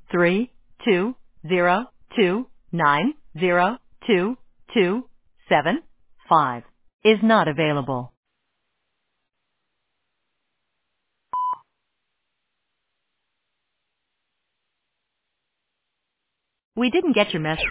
320290225 is not available. We didn't get your message.